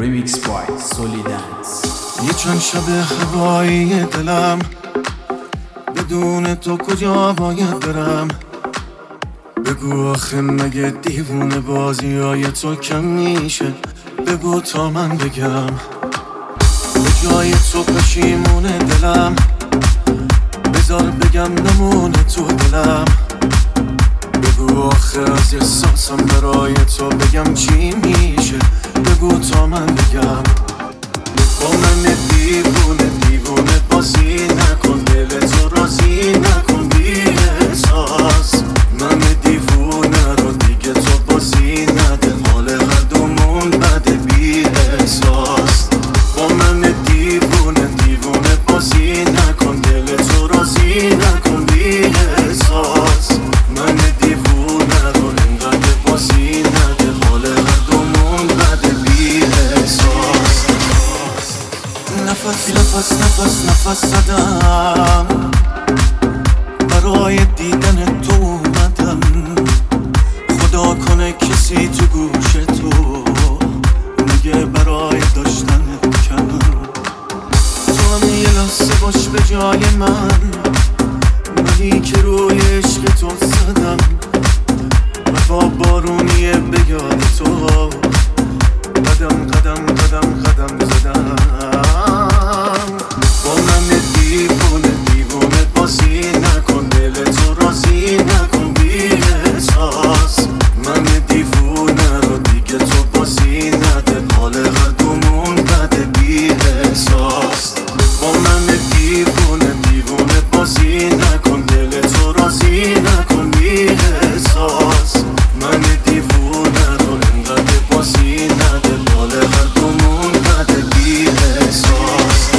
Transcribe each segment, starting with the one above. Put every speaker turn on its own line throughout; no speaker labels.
Remix by Solidance.
یه چند شب هوایی دلم بدون تو کجا باید برم؟ بگو آخه مگه دیوونه بازی های تو کم میشه؟ بگو تا من بگم به جای تو پشیمونه دلم، بذار بگم نمونه تو دلم. بگو آخه از احساسم برای تو بگم چی میشه؟ بگو تا من بگم. با من دیوونه بازی نکن، دل تو راضی نکن بی احساس. من دیوونه رو دیگه تو بازی نده، حال هر دومون بده بی احساس. با من دیوونه بازی نکن، دل تو راضی نکن بی احساس. من دیوونه رو انقدر بازی نده، حال هر دومون بده بی احساس. نفس زدم برای دیدن تو اومدم. خدا کنه کسی تو گوش تو میگه برای داشتن کم. تو هم یه لحظه باش به جای منی که روی عشق تو زدم. و با بارونیه به یاد تو قدم زدم. با من دیوونه بازی نکن، دل تو راضی نکن بی احساس. من دیوونه رو دیگه تو بازی نده، حال هر دومون بده بی احساس. با من دیوونه بازی نکن، دل تو راضی نکن بی احساس. من دیوونه رو انقدر بازی نده، حال هر دومون بده بی احساس.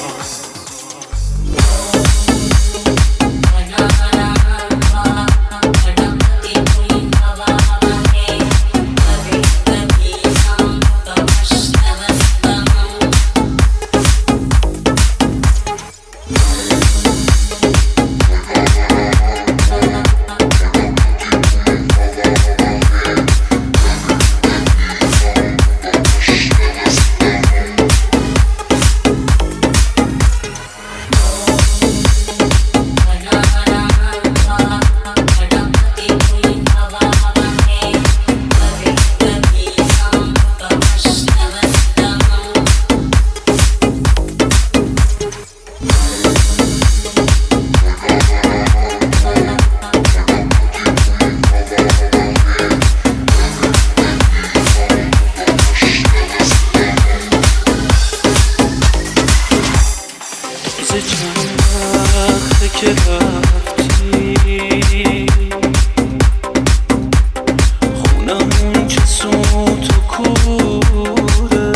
که رفتی خونمون چه سوت و کوره،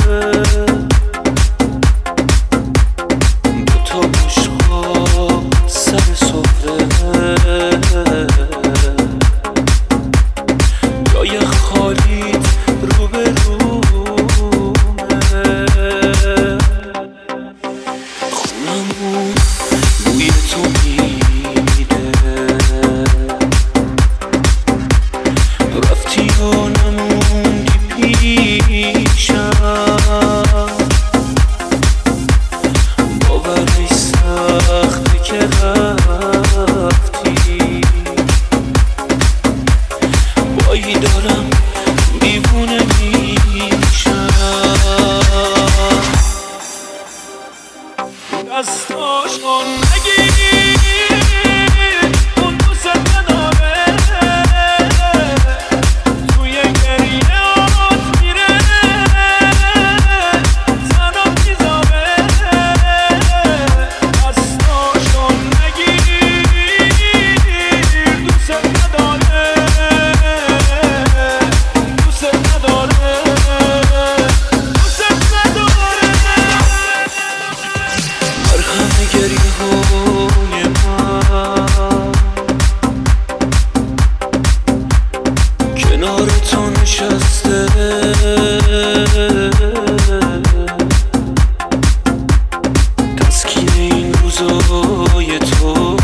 دوتا بشقاب سر سفره، جای خالیت رو به رومه. خونمون بوی تو میده، رفتی و نموندی پیشم. باورش سخته که رفتی، بایی دارم دیوونه میشم. دستاشو نگیر، اون دوست نداره، توی گریهات میره، زنم میذاره. دستاشو نگیر، دوست نداره، دوست نداره. مرهم گریه های من کنار تو نشسته، تسکین این روزای تو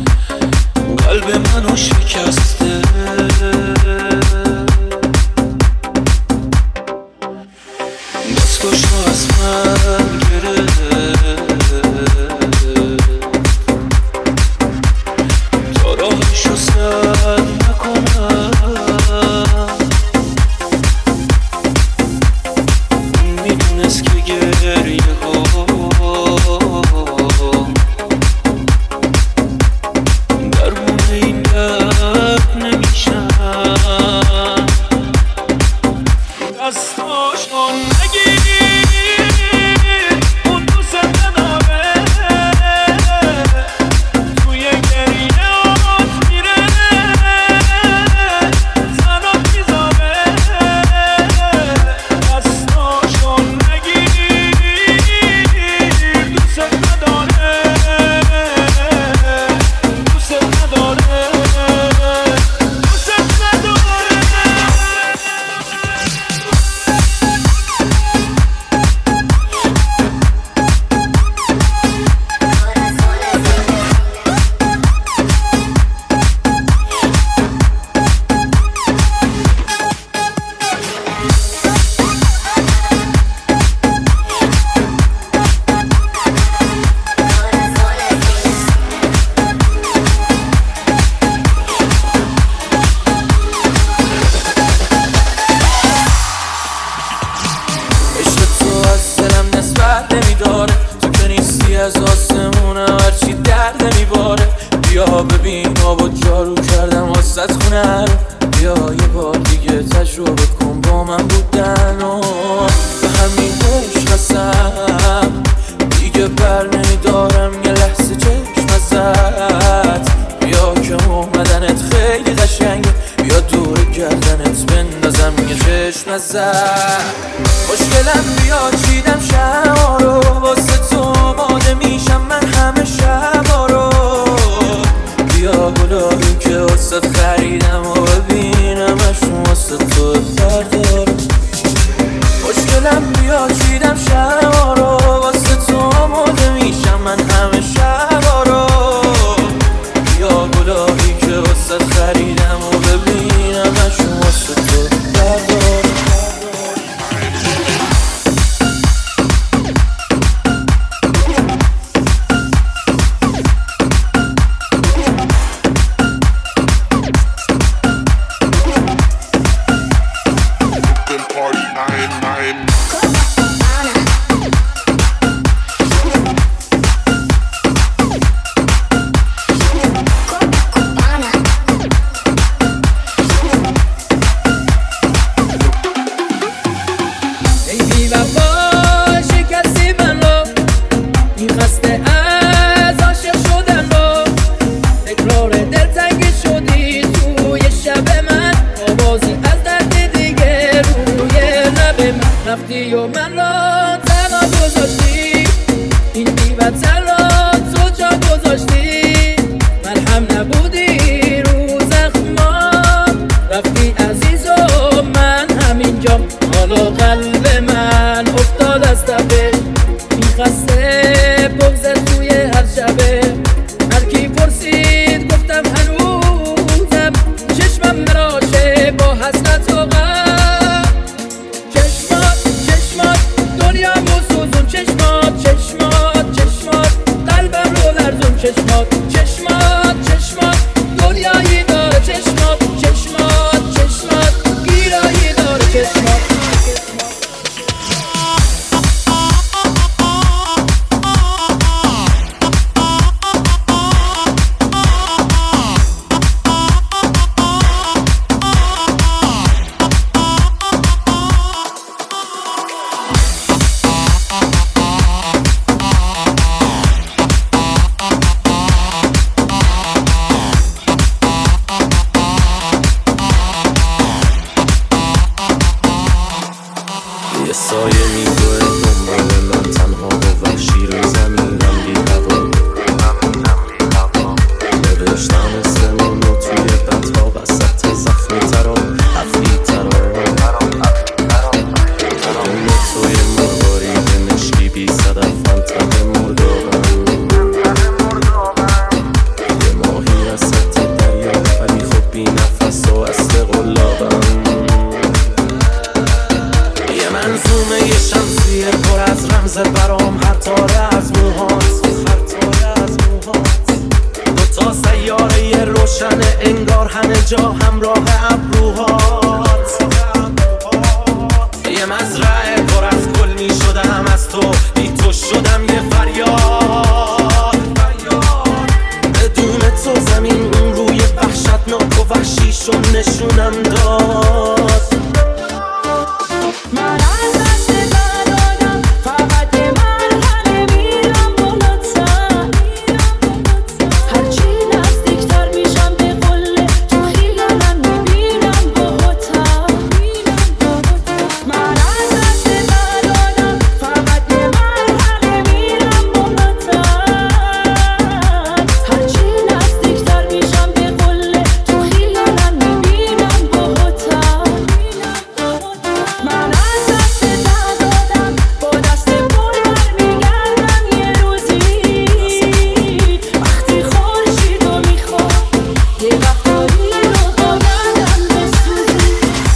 قلب منو شکسته. دستاشو از من گرفت تا راهشو سد نکنم میدونست که گریه ها درمون این درد نمیشن دستاشو نگیر اون دوست نداره توی گریهات میره زنات میذاره دستاشو نگیر دوست نداره دوست نداره دوست نداره از آسمونه هرچی درد نمیباره بیا ببین آب و جارو کردم واسط خونه رو بیا یه بار دیگه تجربه کن با من بودن و به همین عشق هستم دیگه بر نمیدارم یه لحظه چشم ازت بیا که اومدنت خیلی قشنگه بیا دور گردنت بندازم یه چشم ازت خوشگلم بیا چیدم شما رو واسه تو آماده میشم من همه شبا رو بیا گلایی که واسه خریدم و ببینمشون واسه تو بردارم خوشگلم بیا چیدم شما رو واسه تو آماده میشم من همه شبا رو بیا گلایی که واسه خریدم و ببینمشون واسه تو بردارم رفتی و من را تنها گذاشتی این بی‌وطن را تو جا گذاشتی مرهم نبودی رو زخمام رفتی عزیز و من همینجام حالا قلب من افتاد از تپه میخسته بغضت توی هر شبه هر کی پرسید گفتم هنوزم چشمم مراشه با حسرت و غم چشمات چشمات دنیایی داره چشمات گیرایی داره چشمات
یه سایه میگوه دنبال من تنها و وحشی رو زمینم بی هوا نوشتم اسمون رو توی بطها وسط زخمی ترا حفلی ترا بدون توی مرواری به مشکی بی صدف فانتم مردابم یه ماهی رسط دریا ولی خب بی نفس و اصل قلابم منظومه یه شمسیه پر از رمز برام، هر تاره از موهات، دوتا سیاره روشن انگار همه جا همراه ابروهات. یه مزرعه پر از گل می شدم، از تو بی تو شدم یه فریاد. بدون تو زمین اون روی وحشتناک و وحشیشو نشونم داد.
من از دست دادم فقط یه مرحله میرم بالاتر، هرچی نزدیکتر میشم به قله تو خیالم میبینم باهاتر. من از دست دادم فقط یه مرحله میرم بالاتر، هرچی نزدیکتر میشم به قله تو خیالم میبینم باهاتر. من از دست دادم با دست پر برمیگردم یه روزی، وقتی خورشیدو میخوام یه وقتایی رو با گردم بسوزی.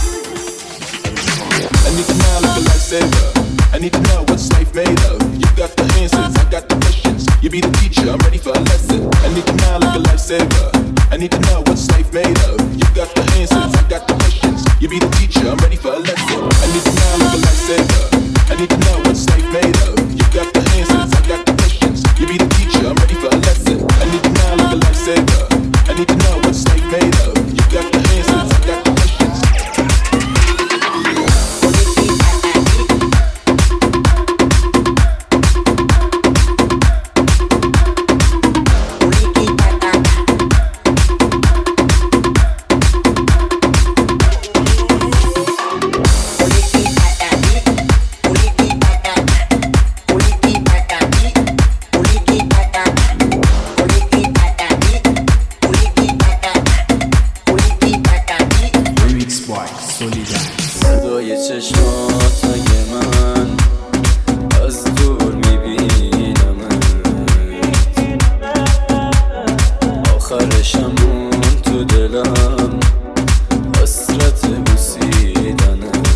I need to know like a lifesaver. I need to know what's life made of. You got the answers, I got the questions. You be the teacher, I'm ready for a lesson. I need to know like a lifesaver. I need to know what's life made of. You got the answers, I got the questions. You be the teacher, I'm ready for a lesson. I need to know like a lifesaver. I need to know what's life made of. You got the answers, I got the questions. You be the teacher, I'm ready for a lesson. I need to know like a lifesaver. I need to know what's life made of. You got the answers, I got the questions.
Remix by Solidance.
صدای چشماتای من از دور میبینمت، آخرشم مون تو دلم حسرت بوسیدنت.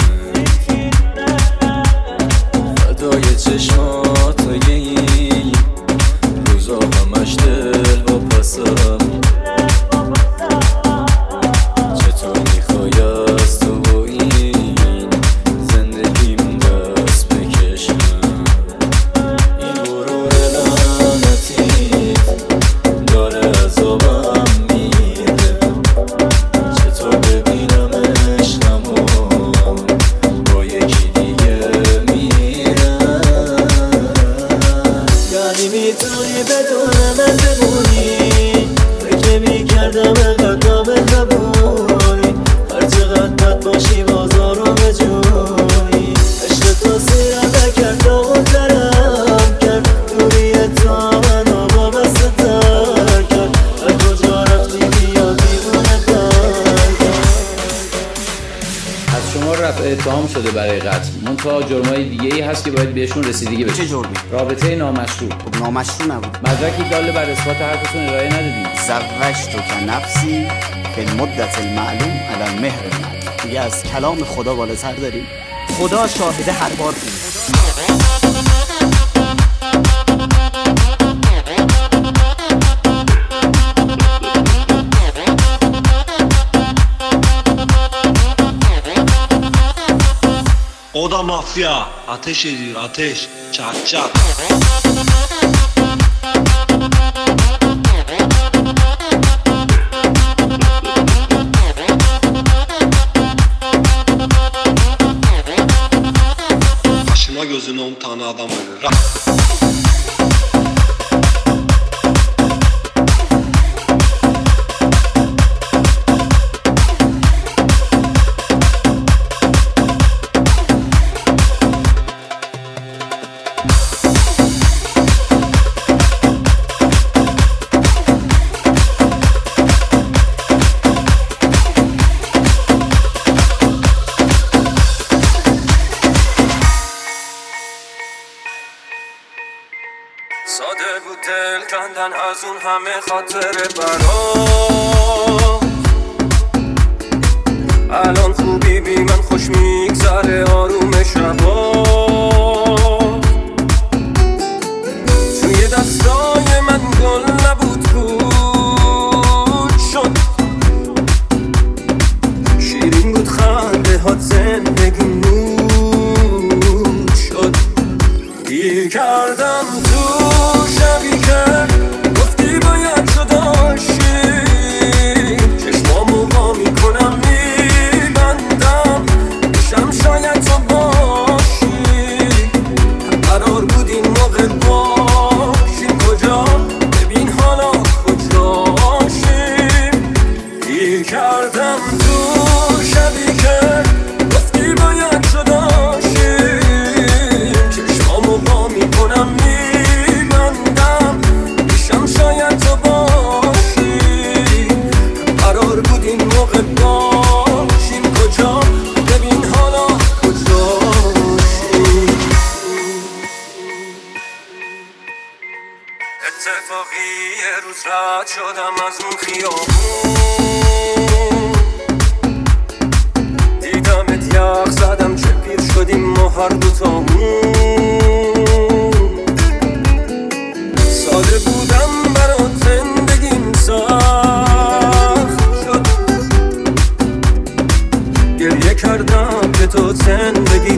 فدای چشماتای این روزا همش دل و پسم. چطور میخوای از تو با این زندگیم دست بکشم؟ این غرور لعنتیت داره عذابم میده. چطور ببینم عشقمو با یکی دیگه میرم؟ یعنی میتونی بدون من بمونی؟ فکر میکردم انقدر مهربونی، هر چقدر بد باشی بازارو به جونی. عشق تو سیرم نکرد داغ‌ترم کرد، دوری تو منو با بسته تر کرد. هر کجا رفتی بیا دیوونه تر کرد.
از شما رفع اتهام شده برای قتل، منتها جرمای دیگه ای هست که باید بهشون رسیدگی بشه.
چه جرمی؟
رابطه نامشروع.
خب نامشروع نبود.
مدرکی دال بر اثبات حرفتون ارائه ندادید.
زوجتو که نفسی به مدت المعلوم علی المهر المعلوم. دیگه از کلام خدا بالاتر داریم؟ خدا شاهده هر بار بود.
O da mafya. Ateş ediyor, ateş. Çat çat. Başına gözüne 10 tane adam ölür.
ساده بود دل کندن از اون همه خاطر برام. الان خوبی بی من خوش میگذره، آرومش
کردم تو شبی که گفتی باید جدا شی چشمامو وا میکنم میبندم میشم شاید تو باشی قرار بود این موقع باشیم کجا ببین حالا کجاشیم گیر کردم تو شبی که گفتی باید جدا شی چشمامو وا میکنم میبندم میشم شاید تو باشی قرار بود این موقع باشیم کجا ببین حالا کجاشیم اتفاقی یه روز رد شدم از اون خیابون دیدمت یخ زدم چه پیر شدیم ما هر دوتامون ساده بودم برات زندگیم سخت شد گریه کردم که تو زندگی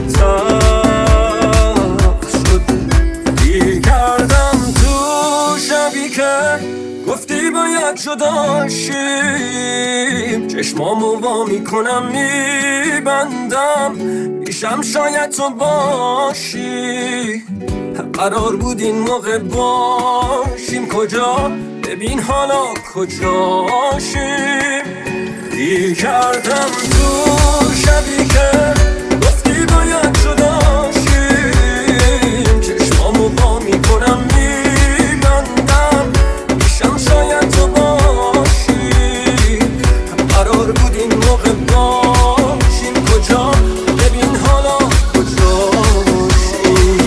تلخ شد گیر کردم تو شبی که گفتی باید جدا شیم چشمامو وا میکنم میبندم میشم شاید تو باشی قرار بود این موقع باشیم کجا ببین حالا کجاشیم گیر کردم تو شبی که گفتی باید جدا شیم چشمامو وا میکنم میبندم میشم شاید تو باشی قرار بود این موقع باشیم کجا ببین حالا کجاشیم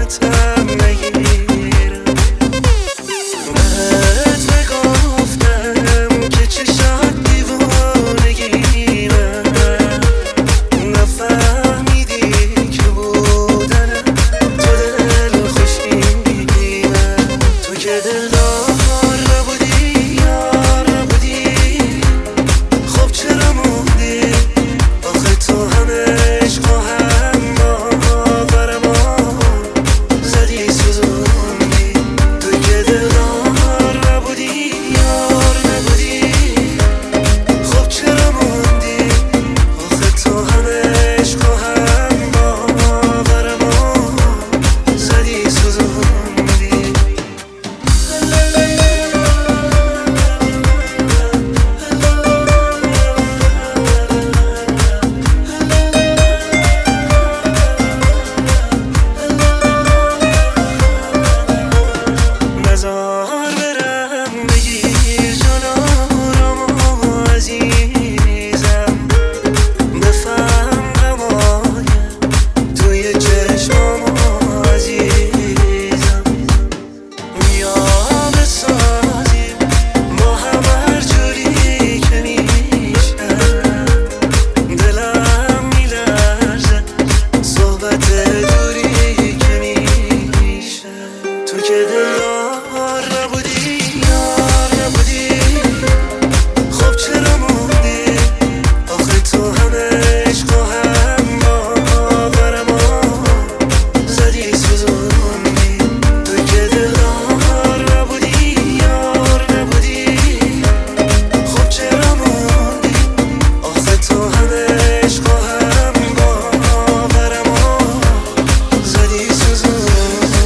راحتم نگیرم بهت نگفتم که چشات دیوانگیمه نفهمیدی که بودنم تو دل خوشیمه تو که دلدار نبودی یار نبودی خب چرا موندی آخه تو همه عشق و هم باور ما زدی سوزوندی تو که دلدار نبودی یار نبودی خب چرا موندی آخه تو همه عشق و هم باور ما زدی سوزوندی نزار برم بگیر جان آرام و عزیزم بفهم غمای توی چشمام عزیزم بیا بسازیم با هم هر جوری که میشه دلم میلرزه صحبت دوری که میشه تو که دلدار نبودی یار نبودی خب چرا موندی آخه تو همه عشق و هم باور ما زدی سوزوندی تو که دلدار نبودی یار نبودی خب چرا موندی آخه تو همه عشق و هم باور ما زدی سوزوندی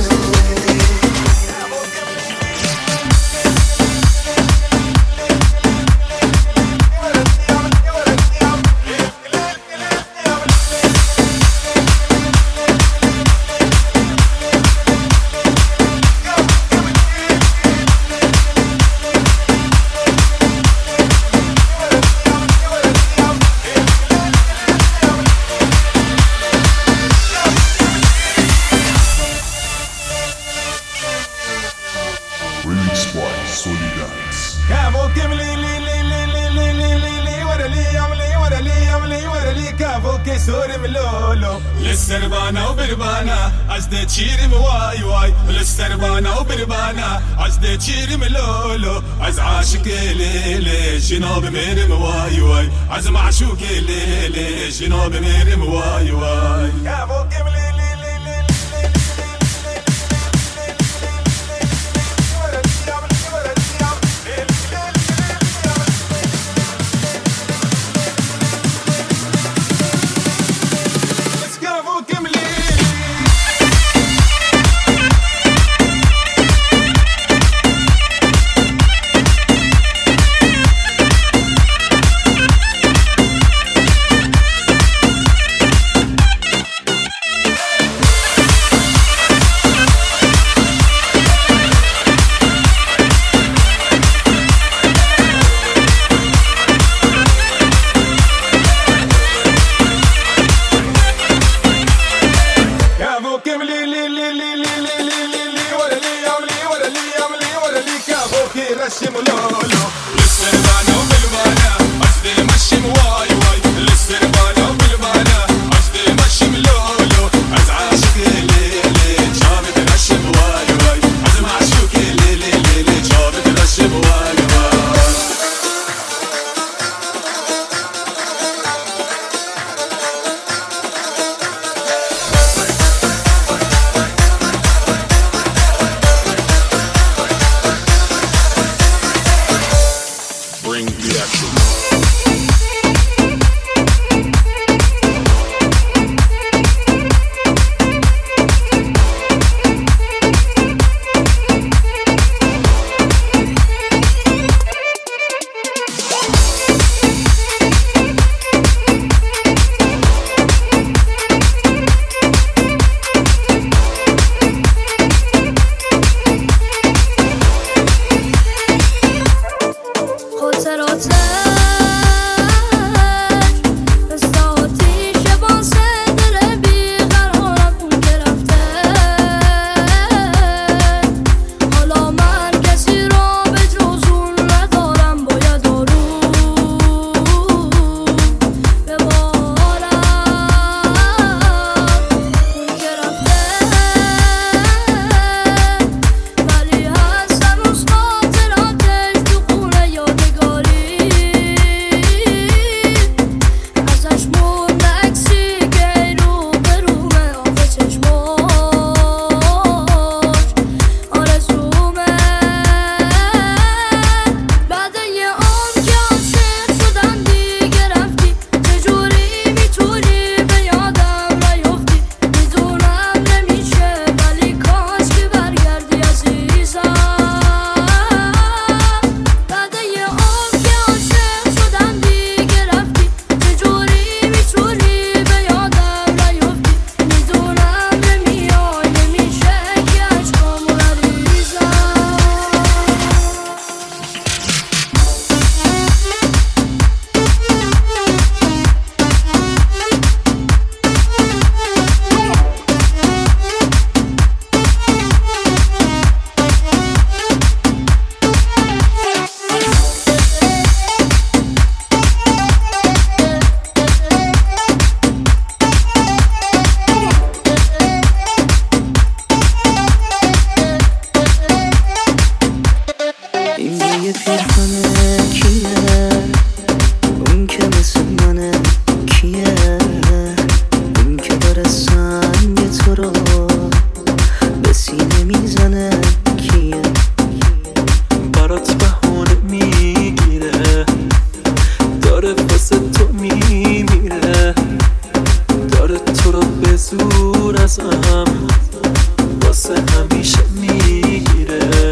Remix by Solidaris.
كافو كملي لي لي لي لي لي لي لي لي ورا لي يملي ورا لي يملي ورا لي كافو كسور ملولو للسربانة وبربانة عزدة تشيري مواي واي للسربانة وبربانة عزدة تشيري ملولو عز عاشق ليلي جنوب ميرم واي واي عز معشوق ليلي جنوب ميرم واي واي كافو كملي لي لي لي رشم لولو للسربانة وبالبانة عزدي مشم واي واي للسربانة وبالبانة عزدي مشم لولو عز عاشق ليلي جابت رشم واي واي عز معشوق ليلي جابت رشم واي واي
Bring the action.
واسه همیشه میگیره.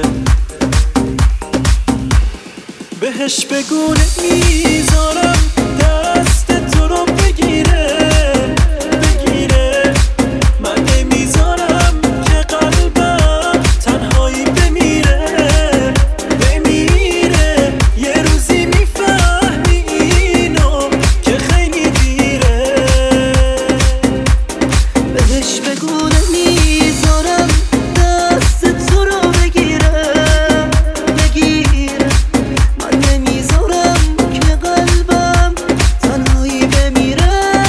بهش بگو نمیذارم دست تو رو بگیره بگیره. من نمیذارم که قلبم تنهایی بمیره بمیره. یه روزی میفهمی اینو که خیلی دیره. بهش بگو نمیذارم دست تو رو بگیره بگیره. من نمیذارم که قلبم تنهایی بمیره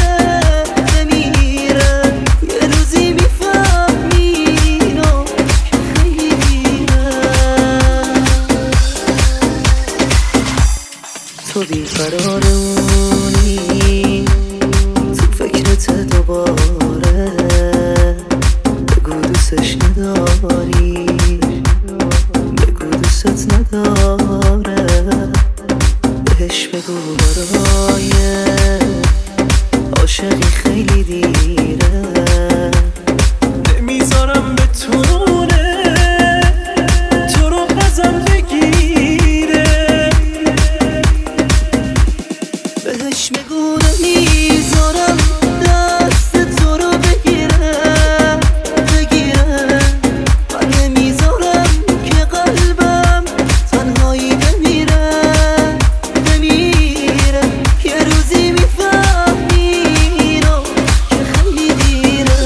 بمیره. یه روزی میفهمی اینو که خیلی دیره. تو بیقرارونی تو فکرت دوباره. بگو دوستش نداری بگو دوست نداره. بهش بگو برای عاشقی خیلی دیره. نمیذارم بتونه تو رو ازم بگیره. بهش بگو نمیذارم دست تو رو بگیره بگیره. من نمیذارم که قلبم تنهایی بمیره بمیره. یه روزی میفهمی اینو که خیلی دیره.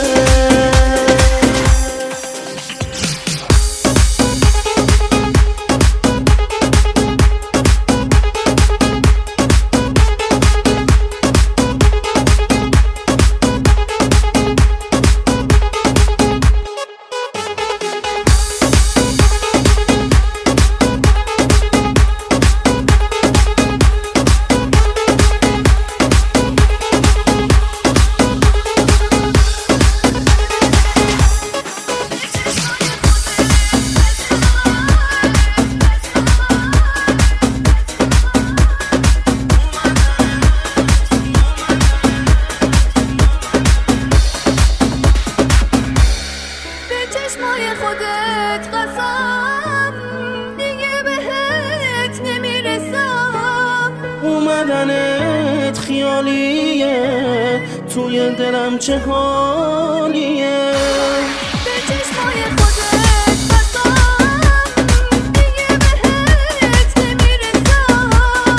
به چشمای خودت قسم دیگه بهت نمیرسم.
اومدنت خیالیه توی دلم چه حالیه.
به چشمای خودت قسم دیگه بهت نمیرسم.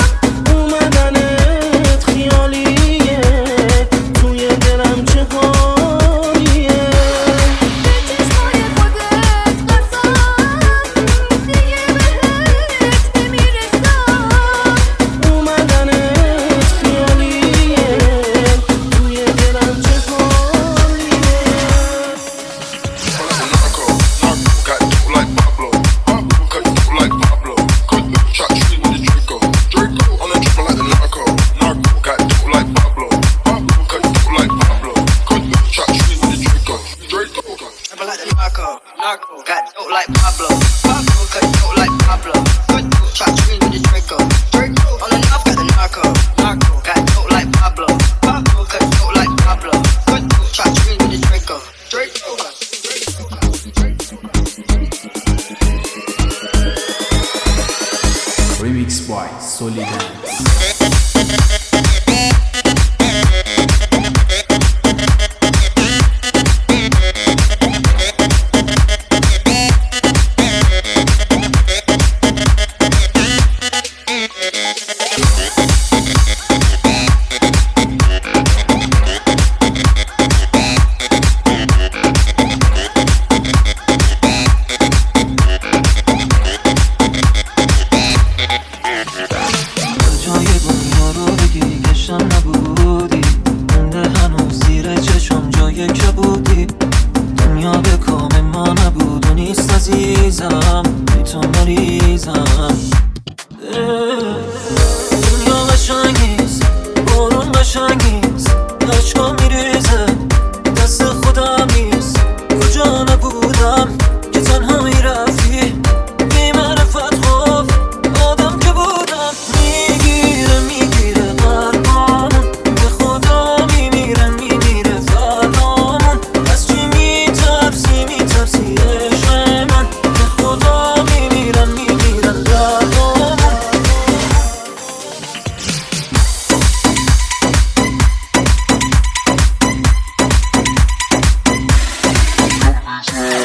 اومدنت خیالیه توی دلم چه حالیه.
به چشمای خودت قسم دیگه بهت نمیرسم.
اومدنت خیالیه توی دلم چه حالیه.
Got dope like Pablo. Pablo cut dope like Pablo. Good dude, try to with the Draco. Draco on the knob got the narco. Narco got dope like Pablo. Pablo cut dope like Pablo. Good dude, try to with the Draco. Draco.
Remix by Solidance.
جای دنیا رو بگی کشم نبودی. مونده هنوز زیر چشم جای کبودی. دنیا به کام ما نبود و نیست عزیزم. بی تو مریضم. دنیا قشنگیست بارون قشنگیست. عشقا میریزه دست خودم نیست. کجا نبودم که تنها میرفتی. بی معرفت خوف آدم که بودم. میگیره قلبامون به خدا میمیره فرامون. از چی میترسی
Smash.